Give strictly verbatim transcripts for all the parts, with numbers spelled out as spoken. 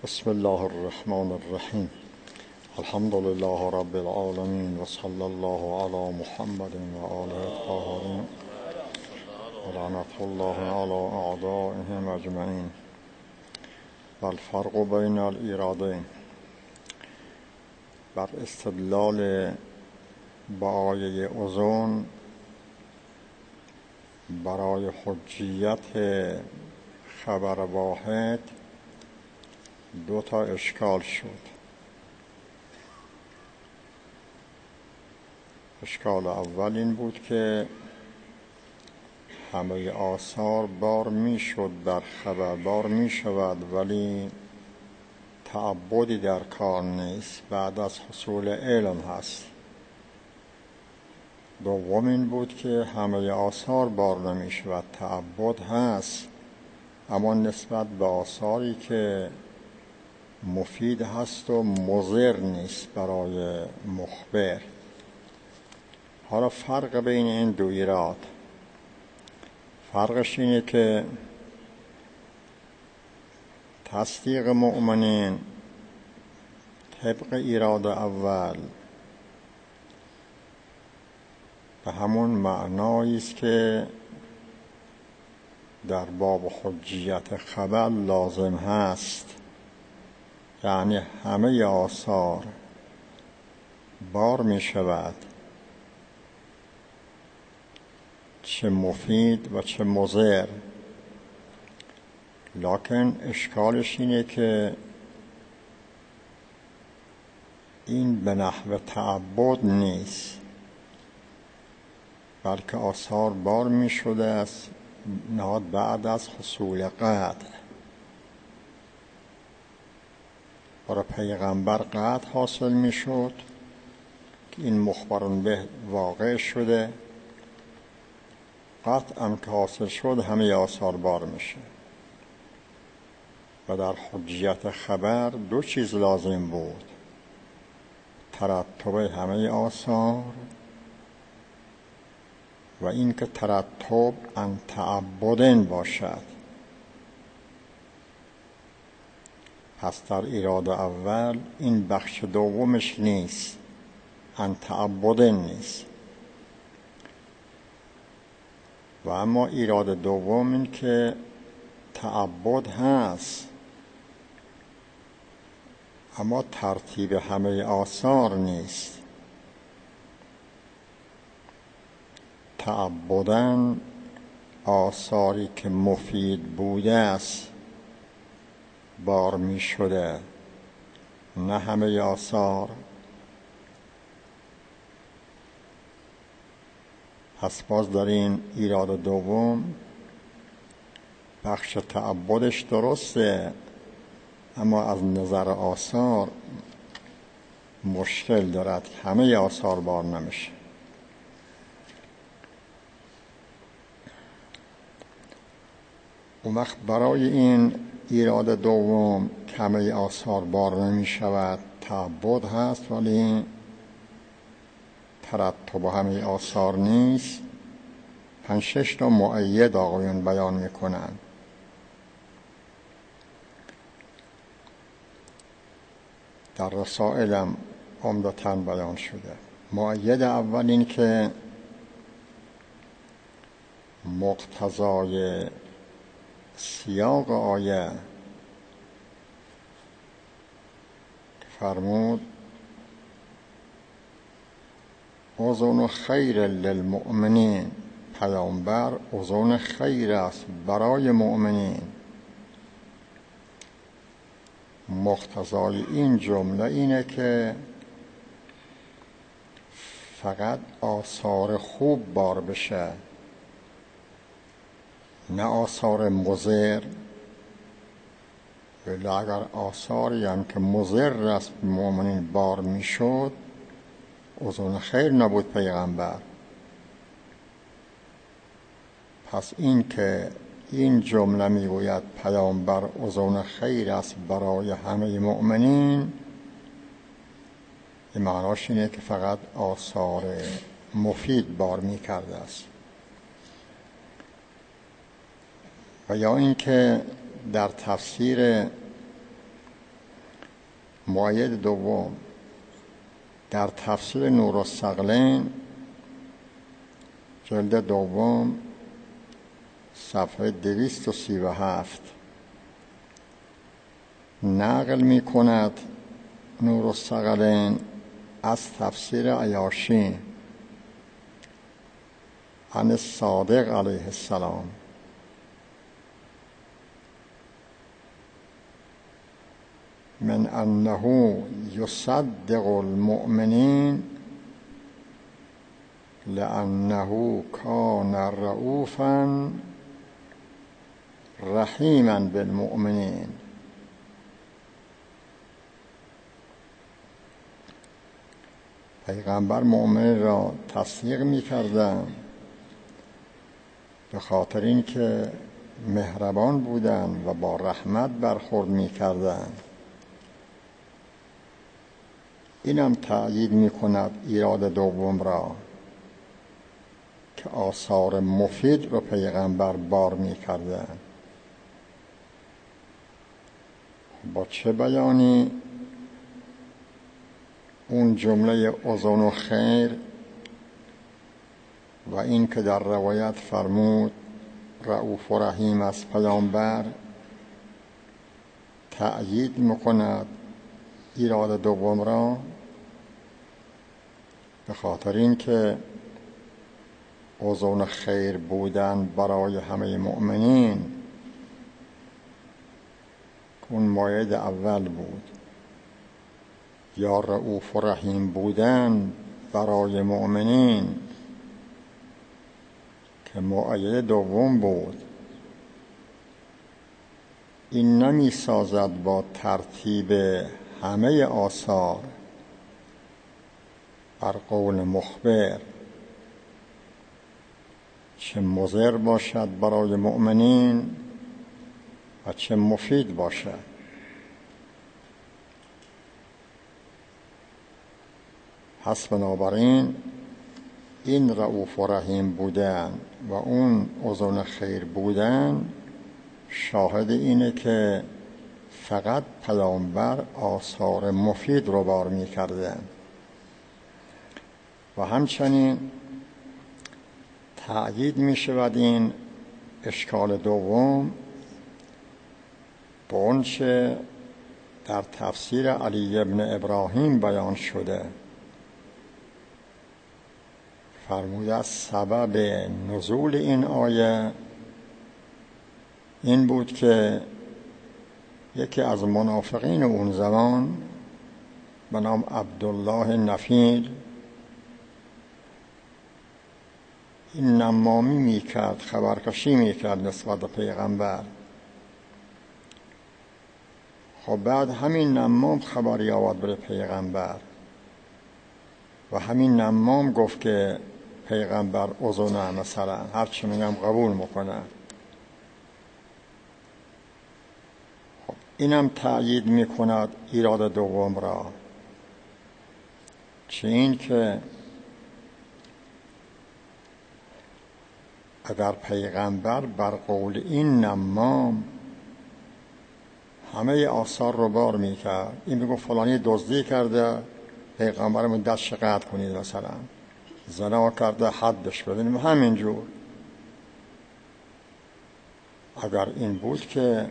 بسم الله الرحمن الرحیم. الحمد لله رب العالمین و صلی الله علی محمد و آله الطاهرین و لعنة الله علی اعدائهم اجمعین. و الفرق بین الایرادین. بر استدلال با آیه اوزون برای حجیت خبر واحد دو تا اشکال شد. اشکال اول این بود که همه آثار بار می شد بر خبر بار می شود، ولی تعبدی در کار نیست، بعد از حصول علم هست. دوم این بود که همه آثار بار نمی شود، تعبد هست، اما نسبت به آثاری که مفید هست و مضر نیست برای مخبر. حالا فرق بین این دو ایراد، فرقش اینه که تصدیق مؤمنین طبق ایراد اول به همون معنایی است که در باب حجیت خبر لازم هست، یعنی همه آثار بار می شود، چه مفید و چه مضر. لکن اشکالش اینه که این به نحو تعبد نیست، بلکه آثار بار می شده است نهاد بعد از حصول قطع. برای پیغمبر قطع حاصل می شد که این مخبرون به واقع شده، قطعا که حاصل شد همه آثار بار میشه. و در حجیت خبر دو چیز لازم بود: ترتب همه آثار و این که ترتب ان تعبدن باشد. پس در ایراد اول این بخش دومش نیست، ان تعبدن نیست. و اما ایراد دوم این که تعبد هست، اما ترتیب همه آثار نیست. تعبدن آثاری که مفید بوده است بار می شده، نه همه آثار. پس باز در این ایراد دوم بخش تعبدش درسته، اما از نظر آثار مشکل دارد، همه آثار بار نمیشه. اون وقت برای این ایراد دوم همه آثار بار نمی شود، تعبد هست ولی ترتب همه آثار نیست. پنج شش تا مؤید آقایون بیان میکنن. در رسائلم عمدتاً بیان شده. مؤید اول این که مقتضای سیاق آیه فرمود اذن خیر للمؤمنین، پیامبر اذن خیر است برای مؤمنین. مقتضای این جمله اینه که فقط آثار خوب بار بشه، نه آثار مضر. ولی اگر آثاری هم که مضر است مؤمنین بار میشد، اذن خیر نبود پیغمبر. پس این که این جمله میگوید پیامبر اذن خیر است برای همه مؤمنین، این معناش اینه که فقط آثار مفید بار میکرده است. و یا این که در تفسیر مؤید دوم در تفسیر نورالثقلین جلد دوم صفحه دویست و سی و هفت نقل می کند نورالثقلین از تفسیر عیاشی عن الصادق علیه السلام من انه یصدق المؤمنین لانه کان رؤوفا رحیما بالمؤمنین. پیغمبر مؤمن را تصدیق می کردن به خاطر اینکه مهربان بودند و با رحمت برخورد می کردن. اینم تأیید می کند ایراد دوم را که آثار مفید رو پیغمبر بار می کردن. با چه بیانی؟ اون جمله اذن و خیر و این که در روایت فرمود رؤوف و رحیم از پیامبر تأیید میکند ایراد دوم را، به خاطر این که اذن خیر بودن برای همه مؤمنین اون مایه اول بود، یا رؤوف و رحیم بودن برای مؤمنین که مؤید دوم بود. این نمی سازد با ترتیب همه آثار بر قول مخبر چه مضر باشد برای مؤمنین و چه مفید باشد. پس بنابراین این رؤوف و رحیم بودن و اون اذن خیر بودن شاهد اینه که فقط پیامبر آثار مفید رو بار می کردن. و همچنین تأیید می شود این اشکال دوم به اونچه در تفسیر علی ابن ابراهیم بیان شده. فرموده از سبب نزول این آیه این بود که یکی از منافقین اون زمان به نام عبدالله نفیل این نمامی میکرد، خبرکشی میکرد نسبت به پیغمبر. خب بعد همین نمام خبری آورد به پیغمبر و همین نمام گفت که پیغمبر اذنه مثلا هر چی میگم قبول میکنه. خب اینم تأیید میکند ایراد دوم را، چه این که اگر پیغمبر بر قول این نمام همه آثار رو بار میکرد، این میگفت فلانی دزدی کرده پیغمبرمون دستش قطع کنید، مثلا زنا کرده حدش بدین، همینجور. اگر این بود که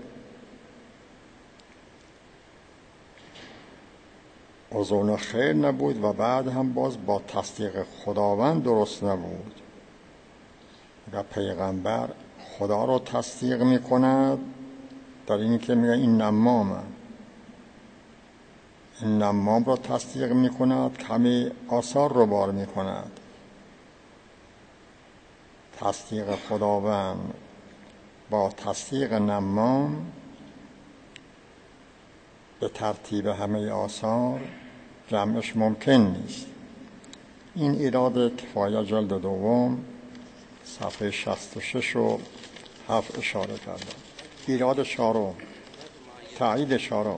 اذن خیر نبود و بعد هم باز با تصدیق خداوند درست نبود. اگر پیغمبر خدا رو تصدیق میکند در این که میگه این نمامه، این نمام رو تصدیق میکند که همه آثار رو بار میکند. تصدیق خداوند با تصدیق نمام به ترتیب همه آثار جمعش ممکن نیست. این ایراد کفایه جلد دوم صفحه شصت و شش و هفت اشاره کردم. ایراد چهارم، تایید چهارم.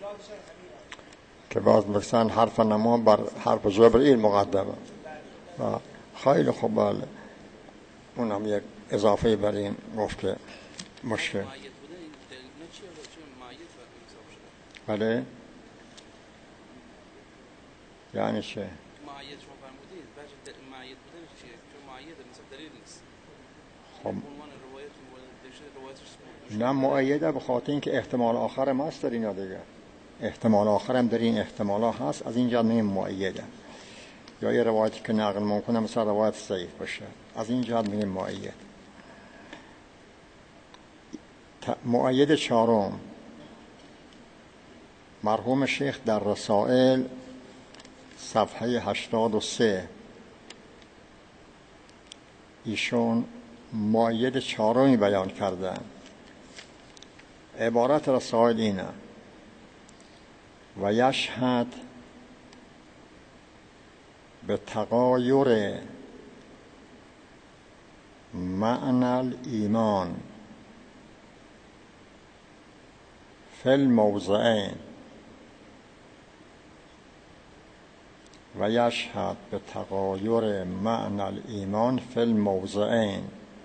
که باز مثلا حرف نما بر حرف جبرئیل مقدمه. خیلی خوب، بله اون هم یک اضافه بر این گفت که مشکل. بله یعنی چه؟ معید شما فرمودید بعد معید بودن چیه؟ چون معید مثلا دلیل نیست. خب عنوان روایت روایتش نه مؤیده، به خاطر اینکه احتمال آخر هم هست در اینا دیگه. احتمال آخر هم در این احتمال ها هست، از اینجا میگیم مؤیده. یا یه روایتی که نقل ممکنه مثلا روایت ضعیف باشه، از اینجا میگیم مؤید. مؤید چهارم مرحوم شیخ در رسائل صفحه هشتاد و سه ایشون مؤید چهارمی بیان کردن. عبارت رسائل اینه: و یشهد به تغایر معنی الایمان فی الموضعین و یشهد به تغایر معنی الایمان فی الموضعین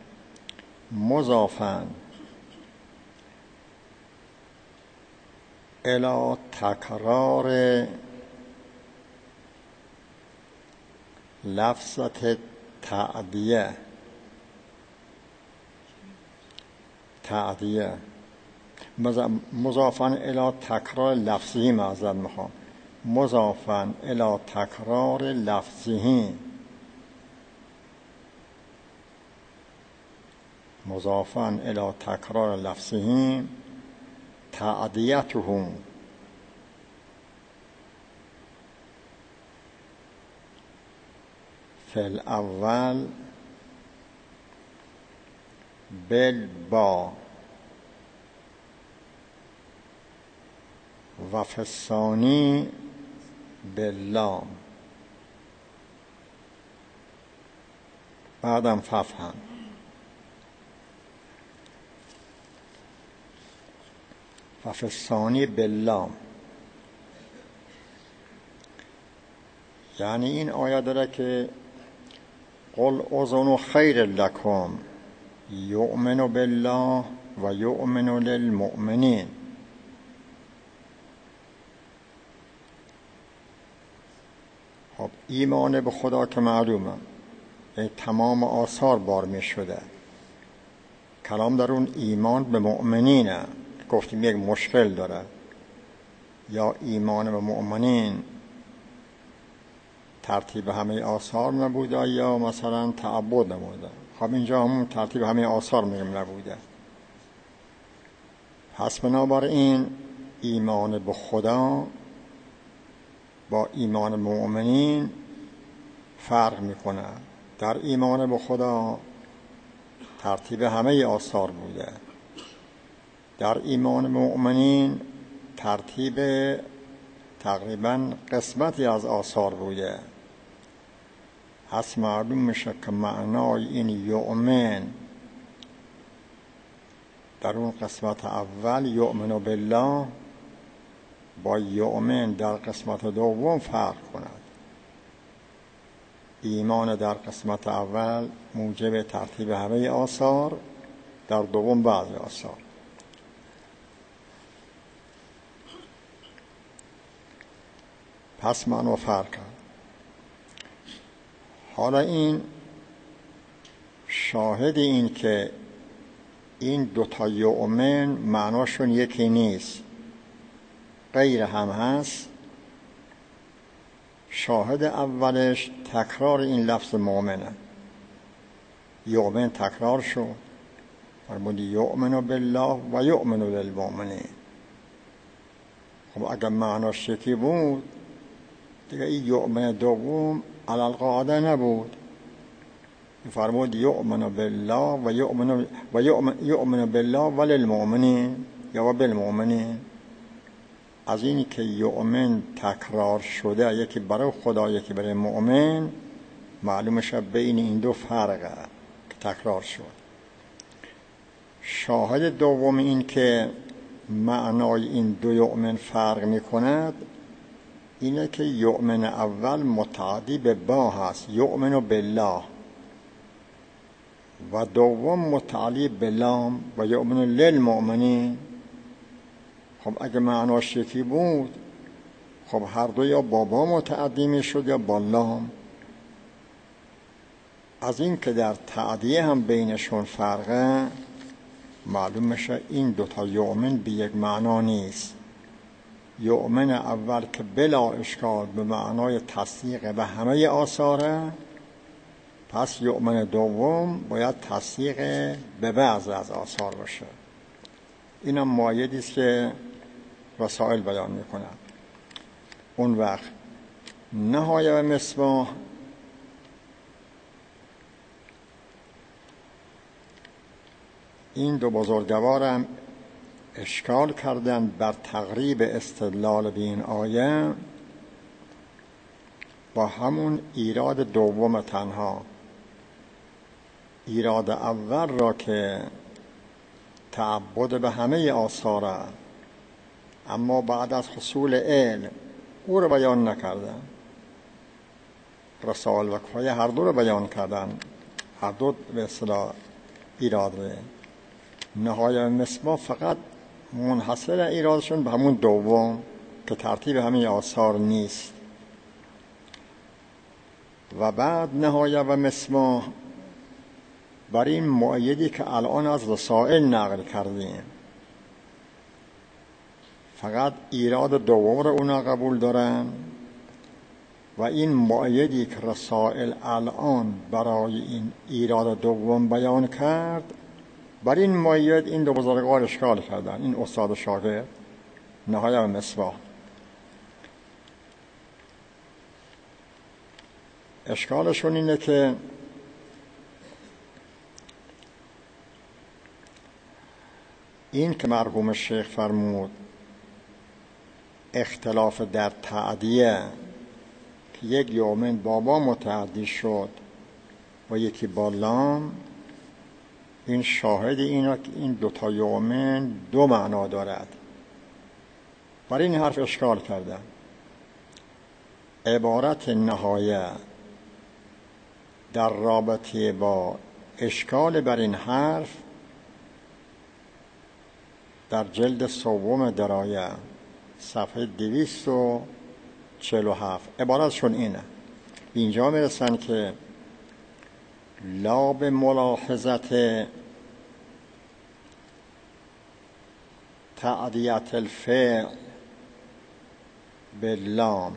مضافاً الی تکرار لفظت تعدیه تعدیه مضافاً الی تکرار لفظی، معذرت میخوام، مضافاً الی تکرار لفظی مضافاً الی تکرار لفظی تعدیته فی الاول بالبا و فی الثانی باللام. بعدم ففهم. و فی الثانی باللام یعنی این آیه داره که قل اذن خیر لکم یؤمن بالله و یؤمن للمؤمنین. خب ایمان به خدا که معلومه، این تمام آثار بار می شده. کلام در اون ایمان به مؤمنینه، گفتیم یک مشکل داره، یا ایمان به مؤمنین ترتیب همه آثار نبوده یا مثلا تعبد نبوده. خب اینجا همون ترتیب همه آثار میگم نبوده. پس بنابراین ایمان به خدا با ایمان به مؤمنین فرق میکنه. در ایمان به خدا ترتیب همه آثار بوده، در ایمان مؤمنین ترتیب تقریبا قسمتی از آثار بوده. پس معلوم میشه که معنای این یؤمن در اون قسمت اول یؤمن بالله با یؤمن در قسمت دوم فرق کند. ایمان در قسمت اول موجب ترتیب همه آثار، در دوم بعضی آثار. پس معنی فرق کرد. حالا این شاهد این که این دوتا یؤمن معناشون یکی نیست، غیر هم هست. شاهد اولش تکرار این لفظ مؤمنه. یؤمن تکرار شد، فرمودی یؤمن بالله و یؤمن للمؤمنین. خب اگر معناش یکی بود دیگه این یؤمن دوم علی القاعده نبود. فرمود یؤمن بالله و یؤمن و یؤمن بالله و للمؤمنین یا و بالمؤمنین. از اینی که یؤمن تکرار شده، یکی برای خدا یکی برای مؤمن، معلوم شد بین این دو فرقه که تکرار شد. شاهد دوم این که معنای این دو یؤمن فرق می کند اینه که یؤمن اول متعدی به با هست، یؤمن بالله، و دوم متعلی به لام و یؤمن للمؤمنین. خب اگه معناش یکی بود خب هر دو یا با با متعدی می شد یا با لام. از این که در تعدیه هم بینشون فرقه معلوم میشه این دوتا یؤمن به یک معنا نیست. یؤمن اول که بلا اشکال به معنای تصدیق به همه آثاره، پس یؤمن دوم باید تصدیق به بعض از آثار باشه. اینم مایدی است که رسائل بیان میکنند. اون وقت نهایه و مصباح این دو بزرگوارم اشکال کردن بر تقریب استدلال به این آیه با همون ایراد دوم تنها. ایراد اول را که تعبد به همه آثاره، اما بعد از حصول علم او رو بیان نکردن. رسائل و کفایه هر دو رو بیان کردن، هر دو به اصطلاح ایراد رو. نهایه مصباح فقط منحصر ایرادشون به همون دوم که ترتیب همه آثار نیست. و بعد نهایه و مصباح بر این مؤیدی که الان از رسائل نقل کردیم فقط ایراد دوم رو اونا قبول دارن، و این مؤیدی که رسائل الان برای این ایراد دوم بیان کرد بر این مؤید این دو بزرگوار اشکال کردن، این استاد و شاگرد. نهایه و مصباح اشکالشون اینه که این که مرحوم شیخ فرمود اختلاف در تعدیه که یک یؤمن بابا متعدی شد و یکی با لام، این شاهد اینا که این دوتا یؤمن دو معنا دارد. برای این حرف اشکال کردن. عبارت نهایه در رابطه با اشکال بر این حرف در جلد سوم درایه صفحه دویست و چهل و هفت عبارتشون اینه. اینجا میرسن که لا به ملاحظت تعدیت الفعل باللام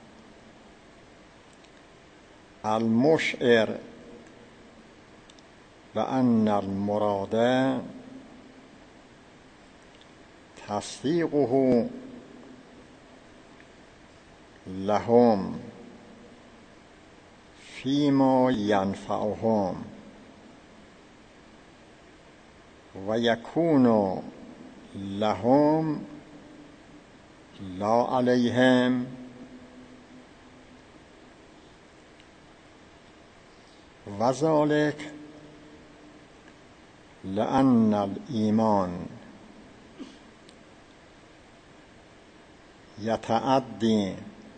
المشعر و ان المراد تصدیقه لهم فیما ینفعهم و یکون لهم لا علیهم و ذلک لأن الایمان یتعدی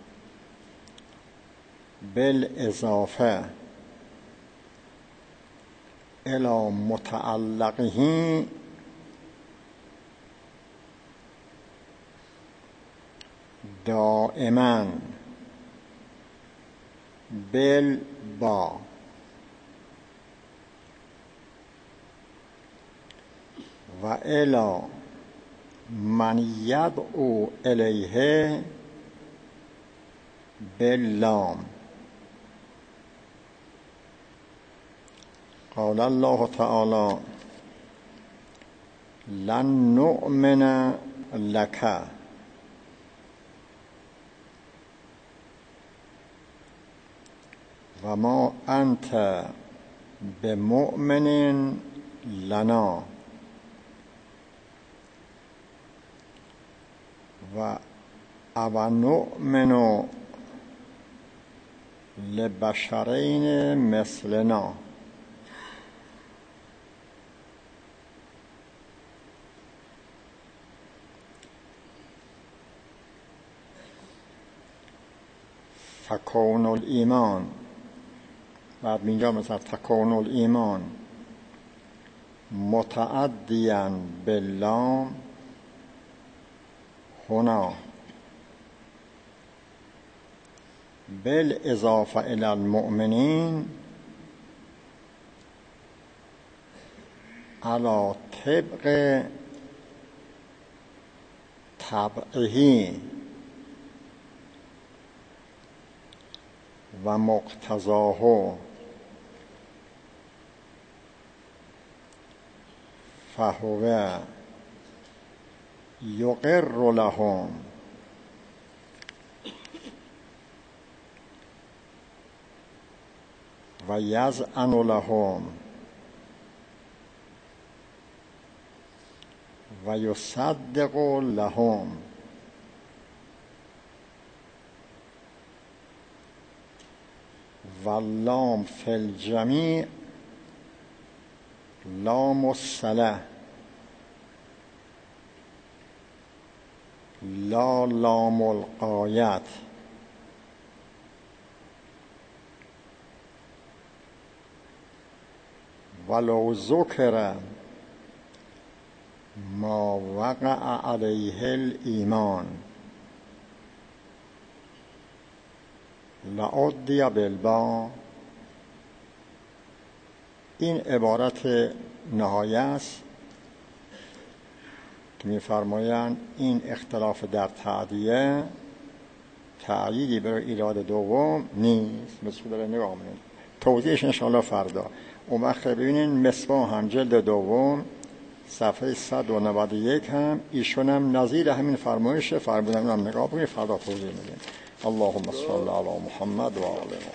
بالاضافه الی متعلقه دائما بالبا و الی من یدعو الیه باللام. قال الله تعالی لن نؤمن لک و ما انت بمؤمن لنا و او نؤمن لبشرین مثلنا. فکون الایمان، بعد اینجا مثلا فکون الایمان متعدیا باللام هنا بالاضافه الی المؤمنین علی طبق طبعه و مقتضاه فهو یقر لهم و یزعن لهم و یصدق لهم واللام فی الجمیع لام الصلة لا لام الغایة. ولو ذکر ما وقع علیه الایمان لعدی بالباء. این عبارت نهایه است که می‌فرمایند این اختلاف در تعدیه تعییدی برای ایراد دوم نیست. مثل داره نگاه کنید، توضیحش انشاءالله فردا. اون وقت ببینین مصباح هم جلد دوم صفحه صد و نود و یک هم ایشون هم نظیر همین فرمایش فرمودن هم نگاه کنید، فردا توضیح میدیم. اللهم صل علی محمد و آل محمد.